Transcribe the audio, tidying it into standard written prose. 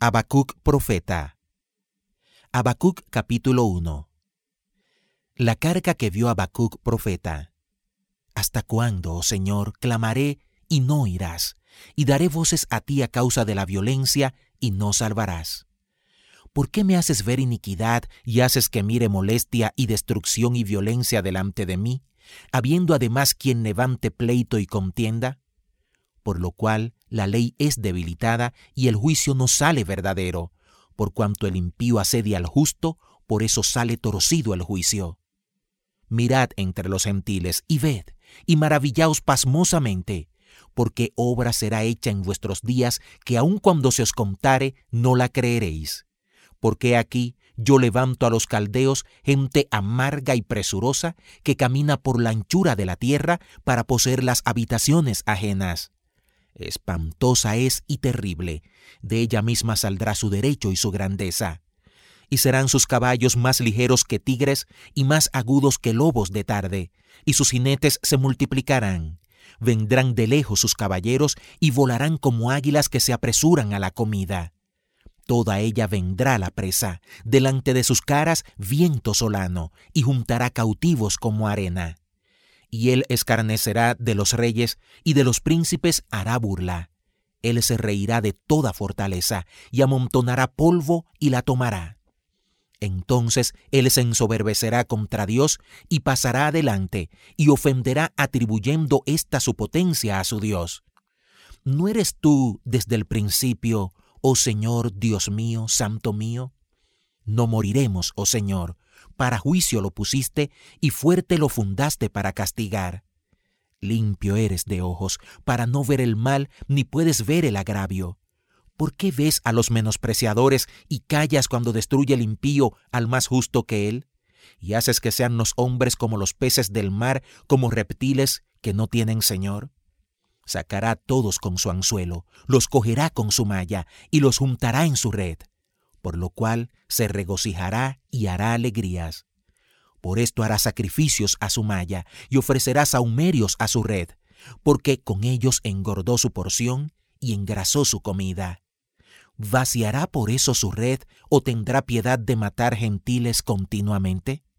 Habacuc profeta. Habacuc capítulo 1. La carga que vio Habacuc profeta. ¿Hasta cuándo, oh Señor, clamaré y no oirás, y daré voces a ti a causa de la violencia y no salvarás? ¿Por qué me haces ver iniquidad y haces que mire molestia y destrucción y violencia delante de mí, habiendo además quien levante pleito y contienda? Por lo cual la ley es debilitada y el juicio no sale verdadero. Por cuanto el impío asedia al justo, por eso sale torcido el juicio. Mirad entre los gentiles y ved, y maravillaos pasmosamente, porque obra será hecha en vuestros días que aun cuando se os contare, no la creeréis. Porque aquí yo levanto a los caldeos, gente amarga y presurosa, que camina por la anchura de la tierra para poseer las habitaciones ajenas. Espantosa es y terrible, de ella misma saldrá su derecho y su grandeza. Y serán sus caballos más ligeros que tigres y más agudos que lobos de tarde, y sus jinetes se multiplicarán. Vendrán de lejos sus caballeros y volarán como águilas que se apresuran a la comida. Toda ella vendrá la presa, delante de sus caras viento solano, y juntará cautivos como arena. Y él escarnecerá de los reyes, y de los príncipes hará burla. Él se reirá de toda fortaleza, y amontonará polvo y la tomará. Entonces él se ensoberbecerá contra Dios, y pasará adelante, y ofenderá atribuyendo esta su potencia a su Dios. ¿No eres tú desde el principio, oh Señor, Dios mío, Santo mío? No moriremos, oh Señor. Para juicio lo pusiste y fuerte lo fundaste para castigar. Limpio eres de ojos para no ver el mal ni puedes ver el agravio. ¿Por qué ves a los menospreciadores y callas cuando destruye el impío al más justo que él? Y haces que sean los hombres como los peces del mar, como reptiles que no tienen señor. Sacará a todos con su anzuelo, los cogerá con su malla y los juntará en su red. Por lo cual se regocijará y hará alegrías. Por esto hará sacrificios a su malla y ofrecerá sahumerios a su red, porque con ellos engordó su porción y engrasó su comida. ¿Vaciará por eso su red o tendrá piedad de matar gentiles continuamente?